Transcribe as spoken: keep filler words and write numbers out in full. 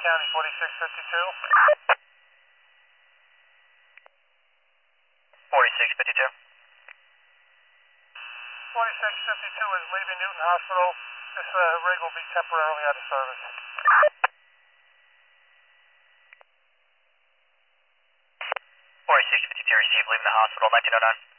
County, forty-six fifty-two. forty-six fifty-two. forty-six fifty-two is leaving Newton Hospital. This uh, rig will be temporarily out of service. forty-six fifty-two received, leaving the hospital, nineteen oh nine.